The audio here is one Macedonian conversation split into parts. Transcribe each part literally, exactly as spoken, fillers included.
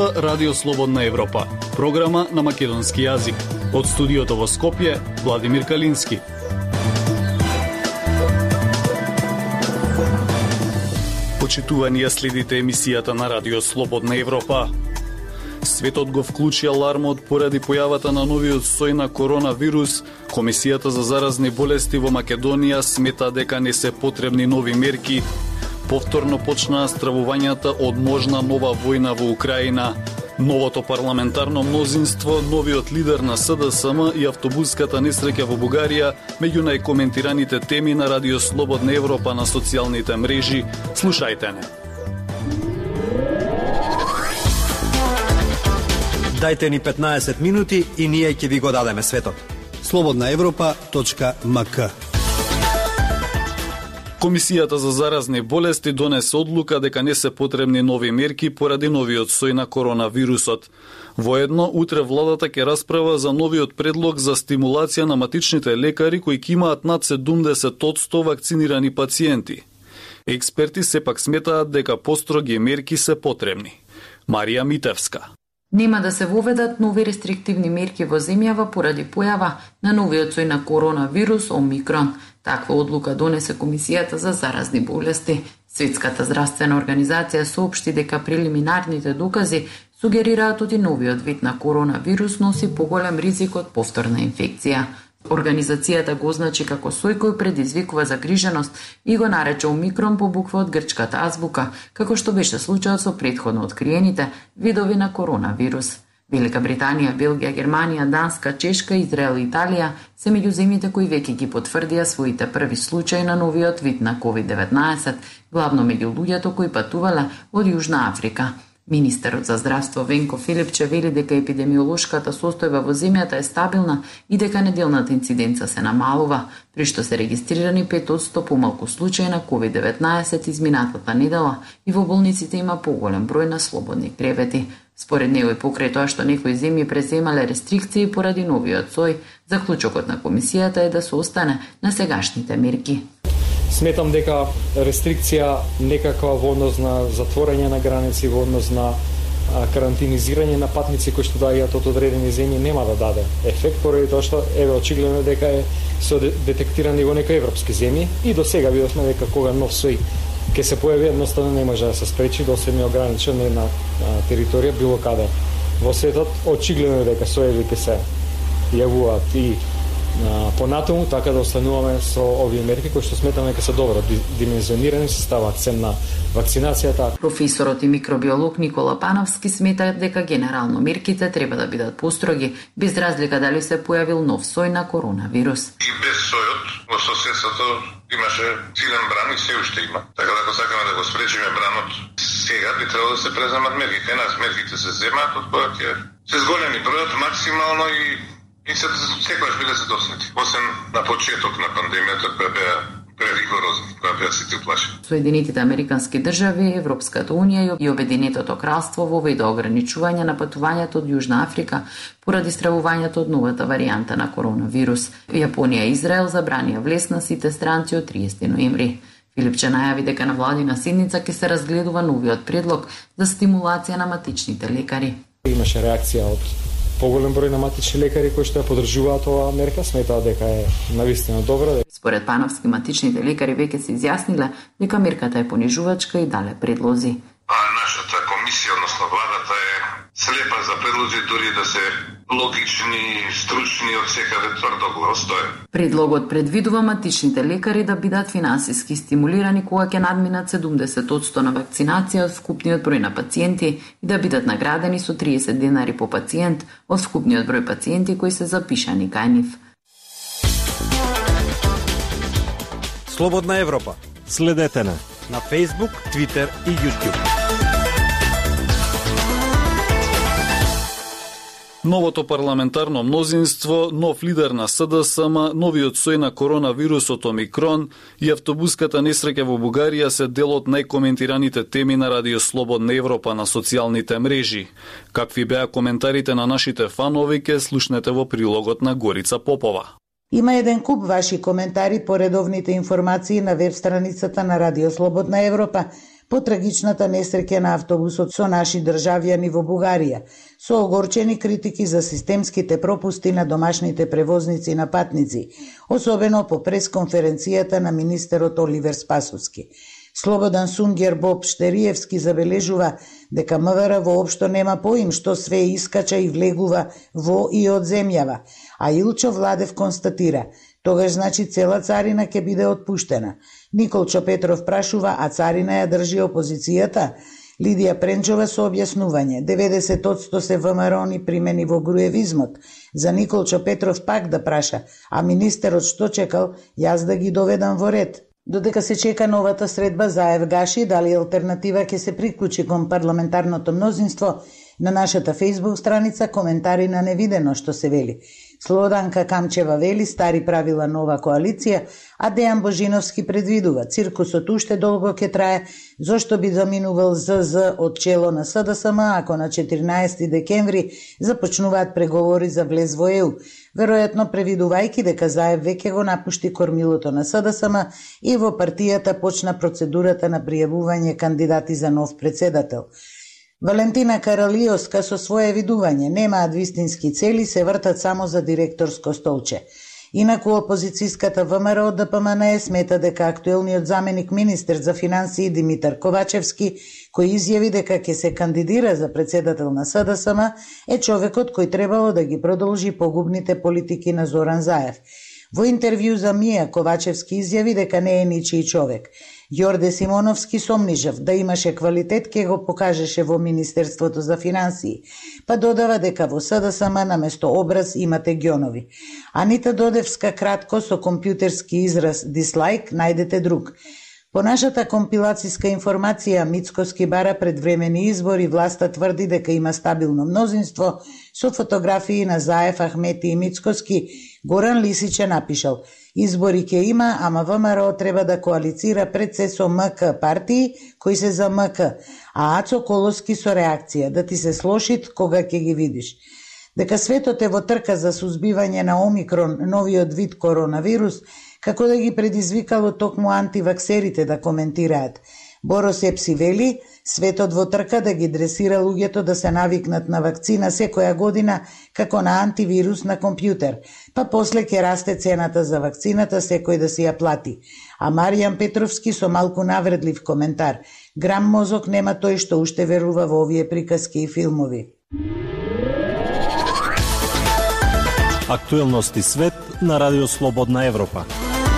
Слушнете Радио Слободна Европа, програма на македонски јазик. Од студиото во Скопје, Владимир Калински. Почитувани ја следите емисијата на Радио Слободна Европа. Светот го вклучи алармот поради појавата на новиот сој на коронавирус. Комисијата за заразни болести во Македонија смета дека не се потребни нови мерки. Повторно почнаа стравувањата од можна нова војна во Украина. Новото парламентарно мнозинство, новиот лидер на С Д С М и автобуската несреќа во Бугарија меѓу најкоментираните теми на Радио Слободна Европа на социјалните мрежи. Слушајте не. Дајте ни петнаесет минути и ние ќе ви го дадеме светот. слободна европа точка м к. Комисијата за заразни болести донесе одлука дека не се потребни нови мерки поради новиот сој на коронавирусот. Воедно, утре владата ќе расправа за новиот предлог за стимулација на матичните лекари кои ќе имаат над седумдесет одсто вакцинирани пациенти. Експерти сепак сметаат дека построги мерки се потребни. Марија Митевска. Нема да се воведат нови рестриктивни мерки во земјава поради појава на новиот сој на коронавирус Омикрон. Таква одлука донесе Комисијата за заразни болести. Светската здравствена организација соопшти дека прелиминарните докази сугерираат оти новиот вид на коронавирус носи поголем ризик од повторна инфекција. Организацијата го означи како сој кој предизвикува загриженост и го нарече Омикрон по буква од грчката азбука, како што беше случајот со претходно откриените видови на коронавирус. Велика Британија, Белгија, Германија, Данска, Чешка, Израел и Италија се меѓу земјите кои веќе ги потврдија своите први случаи на новиот вид на ковид деветнаесет, главно меѓу луѓето кои патувале од Јужна Африка. Министерот за здравство Венко Филипче вели дека епидемиолошката состојба во земјата е стабилна и дека неделната инциденца се намалува, при што се регистрирани пет одсто помалку случаи на ковид деветнаесет изминатата недела и во болниците има поголем број на слободни кревети. Според него и покрај тоа што некои земји преземале рестрикции поради новиот сој, заклучокот на комисијата е да се остане на сегашните мерки. Сметам дека рестрикција некаква во однос на затворање на граници, во однос на карантинизирање на патници кои што доаѓаат од одредени земји нема да даде ефект, поради тоа што еве очигледно дека е се детектирани во некои европски земји и до сега видовме дека кога нов сој ќе се појави едноставно не може да се спречи да се не ограничен на една територија било каде во светот. Очигледно е дека сојеви ќе се јавуваат и понатаму, така да остануваме со овие мерки кои што сметаме дека се добро димензионирани, се става акцент на вакцинацијата. Професорот и микробиолог Никола Пановски смета дека генерално мерките треба да бидат построги, без разлика дали се појавил нов сој на коронавирус. И без сојот во соседството имаше силен бран и се уште има. Така да ако сакаме да го спречиме бранот, сега би требало да се преземат мерки. Кај нас мерките се земаат од која ќе се зголеми бројот максимално и И се секојаш биле се доснати, освен на почеток на пандемијата, која беа преригорозни, која беа сите уплашени. Соединетите Американски држави, Европската унија и Обединетото кралство воведе ограничување на патувањето од Јужна Африка поради стравувањето од новата варијанта на коронавирус. Јапонија и Израел забранија влез на сите странци од триесети ноември. Филипче најави дека на владина седница ќе се разгледува новиот предлог за стимулација на матичните лекари. Имаше реакција од поголем број на матични лекари кои што ја поддржуваат оваа мерка, сметаат дека е навистина добра. Според Пановски, матичните лекари веќе се изјасниле дека мерката е понижувачка и дале предлози. А нашата комисија, односно владата, е слепа за предлози, дури да се логични, стручни од секаде тврдоглаво стои. Предлогот предвидува матичните лекари да бидат финансиски стимулирани кога ќе надминат седумдесет одсто на вакцинација од вкупниот број на пациенти и да бидат наградени со триесет денари по пациент од вкупниот број пациенти кои се запишани кај нив. Слободна Европа. Следете на на Facebook, Twitter и YouTube. Новото парламентарно мнозинство, нов лидер на С Д С М, новиот сој на коронавирусот Омикрон и автобуската несреќа во Бугарија се дел од најкоментираните теми на Радио Слободна Европа на социјалните мрежи. Какви беа коментарите на нашите фанови, ке слушнете во прилогот на Горица Попова. Има еден куп ваши коментари по редовните информации на веб страницата на Радио Слободна Европа. по трагичната несреќа на автобусот со наши државјани во Бугарија, со огорчени критики за системските пропусти на домашните превозници и на патници, особено по пресконференцијата на министерот Оливер Спасовски. Слободан Сунгер Боб Штериевски забележува дека МВР воопшто нема поим што све искача и влегува во и од земјава, а Илчо Владев констатира: тогаш значи цела царина ќе биде отпуштена. Николчо Петров прашува: а царина ја држи опозицијата? Лидија Пренчова со објаснување: деветдесет проценти се ВМРО-ни примени во груевизмот. За Николчо Петров пак да праша: а министерот што чекал јас да ги доведам во ред? Додека се чека новата средба Заев Гаши, дали алтернатива ќе се приклучи кон парламентарното мнозинство, на нашата фејсбук страница коментари на невидено што се вели. Слободанка Камчева вели: стари правила нова коалиција, а Дејан Божиновски предвидува: циркусот уште долго ќе трае, зошто би заминувал ЗЗ од чело на СДСМ ако на четиринаесети декември започнуваат преговори за влез во ЕУ, веројатно превидувајќи дека Заев веќе го напушти кормилото на СДСМ и во партијата почна процедурата на пријавување кандидати за нов председател. Валентина Каралиоска со свое видување: немаат вистински цели, се вртат само за директорско столче. Инаку опозицијската ВМРО ДПМН смета дека актуелниот заменик министер за финансии Димитар Ковачевски, кој изјави дека ќе се кандидира за председател на СДСМ, е човекот кој требало да ги продолжи погубните политики на Зоран Заев. Во интервју за Мија, Ковачевски изјави дека не е ничиј човек. Јорде Симоновски сомнижав: да имаше квалитет, ке го покажеше во Министерството за финансии, па додава дека во СДСМ наместо образ имате ѓонови. Анита Додевска кратко со компјутерски израз дислайк најдете друг. По нашата компилацијска информација, Мицкоски бара предвремени избори, власта тврди дека има стабилно мнозинство, со фотографии на Заев, Ахмети и Мицкоски. Горан Лисич е напишал: избори ќе има, ама ВМРО треба да коалицира пред се со МК партии кои се за МК, а Ацо Колоски со реакција: да ти се слошит кога ќе ги видиш. Дека светот е во трка за сузбивање на Омикрон, новиот вид коронавирус, како да ги предизвикало токму антиваксерите да коментираат. Боро Сепси вели: светот во трка да ги дресира луѓето да се навикнат на вакцина секоја година како на антивирус на компјутер, па после ќе расте цената за вакцината, секој да си ја плати. А Маријан Петровски со малку навредлив коментар: грам мозок нема тој што уште верува во овие приказки и филмови. Актуелности свет на Радио Слободна Европа.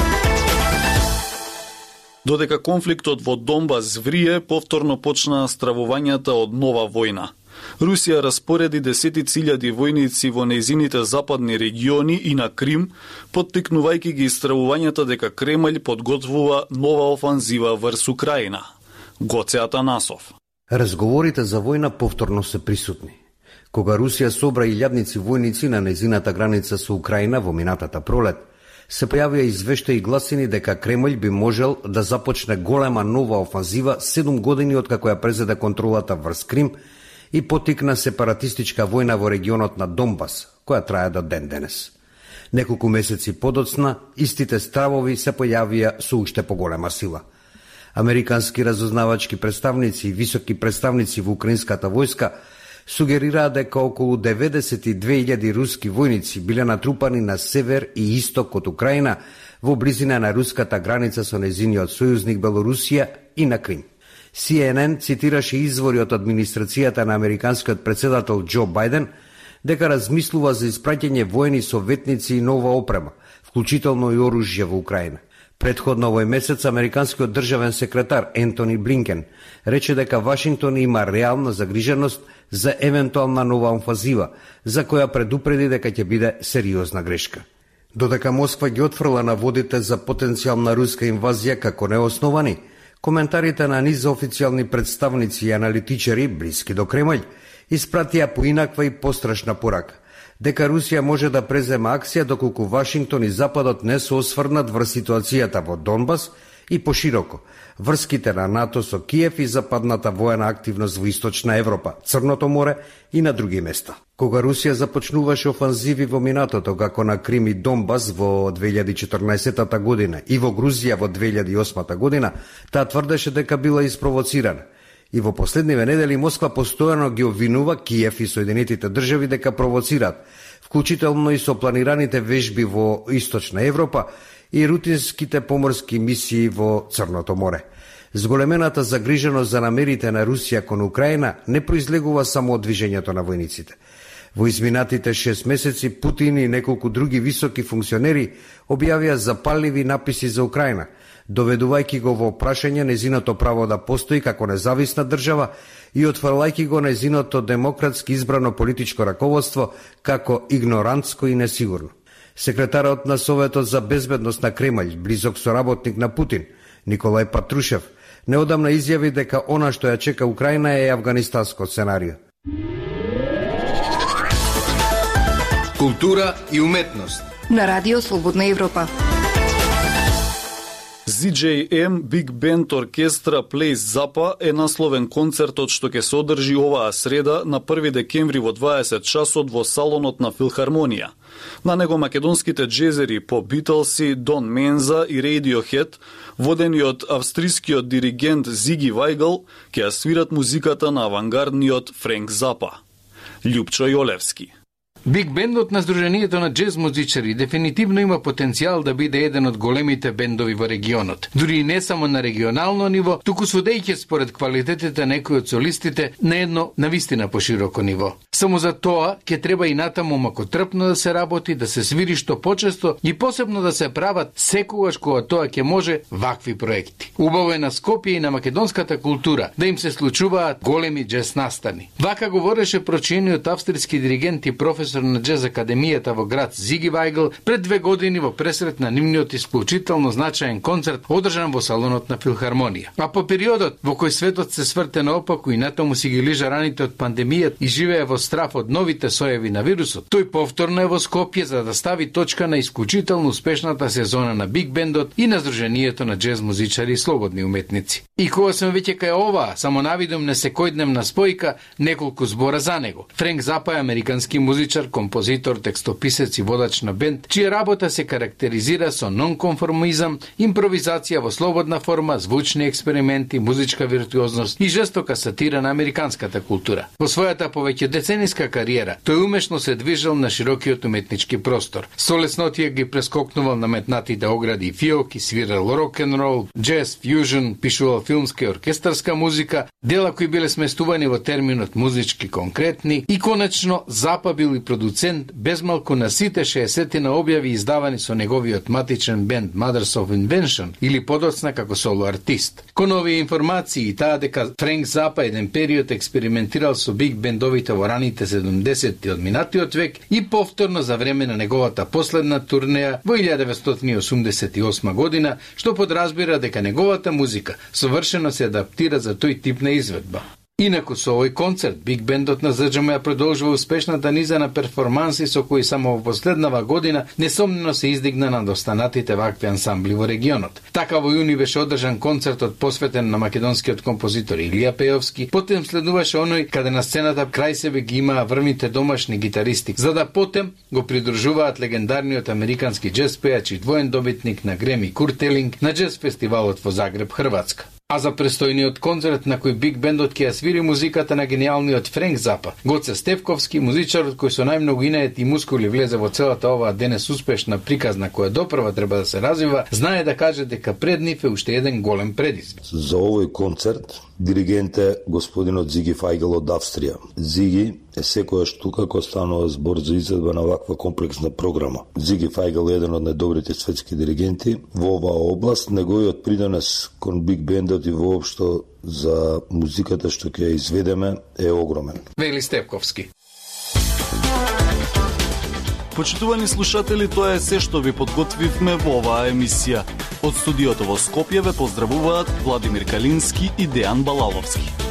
Додека конфликтот во Донбас врие, повторно почнаа стравувањата од нова војна. Русија распореди десетици илјади војници во нејзините западни региони и на Крим, поттикнувајќи ги стравувањата дека Кремљ подготвува нова офанзива врз Украина. Гоце Атанасов. Разговорите за војна повторно се присутни. Кога Русија собра илјадници војници на нејзината граница со Украина во минатата пролет, се појавија извештаи и гласини дека Кремљ би можел да започне голема нова офанзива седум години откако ја презеде контролата врз Крим и поттикна сепаратистичка војна во регионот на Донбас, која трае до ден денес. Неколку месеци подоцна, истите стравови се појавија со уште поголема сила. Американски разузнавачки представници и високи представници во украинската војска сугерираа дека околу деветдесет и две илјади руски војници биле натрупани на север и исток од Украина во близина на руската граница со нејзиниот сојузник Белорусија и на Крим. Си Ен Ен цитираше извори од администрацијата на американскиот председател Џо Бајден дека размислува за испраќање војни советници и нова опрема, вклучително и оружје во Украина. Предходно овој месец американскиот државен секретар Ентони Блинкен рече дека Вашингтон има реална загриженост за евентуална нова офанзива, за која предупреди дека ќе биде сериозна грешка. Додека Москва ги отфрла наводите за потенцијална руска инвазија како неосновани, коментарите на низ официјални представници и аналитичари блиски до Кремљ испратија поинаква и пострашна порака дека Русија може да презема акција доколку Вашингтон и Западот не се осврнат врз ситуацијата во Донбас и пошироко врските на НАТО со Киев и западната воена активност во Источна Европа, Црното море и на други места. Кога Русија започнуваше офанзиви во минатото, како на Крим и Донбас во две илјади и четрнаесетта година и во Грузија во две илјади и осма година, таа тврдеше дека била испровоцирана. И во последниве недели Москва постојано ги обвинува Киев и Соединетите држави дека провоцираат, вклучително и со планираните вежби во Источна Европа и рутинските поморски мисии во Црното море. Зголемената загриженост за намерите на Русија кон Украина не произлегува само од движењето на војниците. Во изминатите шест месеци Путин и неколку други високи функционери објавија запалливи написи за Украина, доведувајќи го во прашање незиното право да постои како независна држава и отфрлајќи го незиното демократски избрано политичко раководство како игнорантско и несигурно. Секретарот на Советот за безбедност на Кремљ, близок соработник на Путин, Николај Патрушев, неодамна изјави дека она што ја чека Украина е афганистанско сценарио. Култура и уметност на Радио Слободна Европа. Зи Џеј Ем Big Band Оркестра Plays Запа е насловен концертот што ќе се одржи оваа среда на први декември во дваесет часот во салонот на Филхармонија. На него македонските джезери по Битълси, Дон Менза и Radiohead, водени од австрискиот диригент Зиги Вајгл, ќе ја свират музиката на авангардниот Френк Запа. Љупчо Јолевски. Биг бендот на Сдруженијето на джез музичари дефинитивно има потенцијал да биде еден од големите бендови во регионот. Дури и не само на регионално ниво, туку сводејќи според квалитетите некои од солистите на едно навистина пошироко ниво. Само за тоа ќе треба и натаму макотрпно да се работи, да се свири што почесто и посебно да се прават секогаш кога тоа ќе може вакви проекти. Убаво е на Скопје и на македонската култура да им се случуваат големи джез настани. Вака говореше прочиениот австрийски диригент и професор на джез академијата во град Зиги Вајгл пред две години во пресрет на нивниот исклучително значаен концерт одржан во салонот на Филхармонија. А по периодот во кој светот се сврте наопаку и натаму си ги лижа раните од пандемијата и живее во страф од новите соеви на вирусот, тој повторно е во Скопје за да стави точка на исклучително успешната сезона на Биг бендот и на Сдруженијето на джез музичари и слободни уметници. И кога сме веќе кај оваа, само навидум на секојдневна спојка, неколку збора за него. Френк Запа е американски музичар, композитор, текстописец и водач на бенд, чија работа се карактеризира со нонконформизам, импровизација во слободна форма, звучни експерименти, музичка виртуозност и жестока сатира на американската култура. Во својата повеќе децениска кариера, тој умешно се движел на широкиот уметнички простор. Со леснотија ги прескокнувал наметнатите огради и фиоки, свирал рок-н-рол, джез, фјужн, пишувал филмска и оркестарска музика, дела кои биле сместувани во терминот музички конкретни и конечно Запа бил и продуцент безмалку на сите шеесетина објави издавани со неговиот матичен бенд Mothers of Invention или подоцна како соло артист. Кон овие информации и таа дека Френк Запа еден период експериментирал со биг бендовите во раните седумдесетти од минатиот век и повторно за време на неговата последна турнеја во илјада деветстотини и осумдесет и осма година, што подразбира дека неговата музика совршено се адаптира за тој тип на изведба. Инаку со овој концерт, Биг бендот на Зет Џе Ем ја продолжува успешната низа на перформанси со кои само во последнава година несомнено се издигна над останатите вакви ансамбли во регионот. Така во јуни беше одржан концертот посветен на македонскиот композитор Илија Пејовски, потем следуваше оној каде на сцената крај себе ги имаа врвните домашни гитаристи, за да потем го придружуваат легендарниот американски джез пејач и двоен добитник на Греми Курт Елинг на джез фестивалот во Загреб, Хрватска. А за престојниот концерт на кој Биг бендот ќе ја свири музиката на гениалниот Френк Запа, Гоце Стефковски, музичарот кој со најмногу инает и мускули влезе во целата оваа денес успешна приказна која допрва треба да се развива, знае да каже дека пред нив е уште еден голем предизвик. За овој концерт диригент е господинот Зиги Вајгл од Австрија. Зиги е секојаш тука кога станува збор за изvedба на ваква комплексна програма. Зиги Вајгл е еден од најдобрите светски диригенти во оваа област. Неговиот придонес кон Биг бендот и воопшто за музиката што ќе ја изведеме е огромен. Вели Степковски. Почитувани слушатели, тоа е се што ви подготвивме во оваа емисија. Од студиото во Скопје ве поздравуваат Владимир Калински и Дејан Балаловски.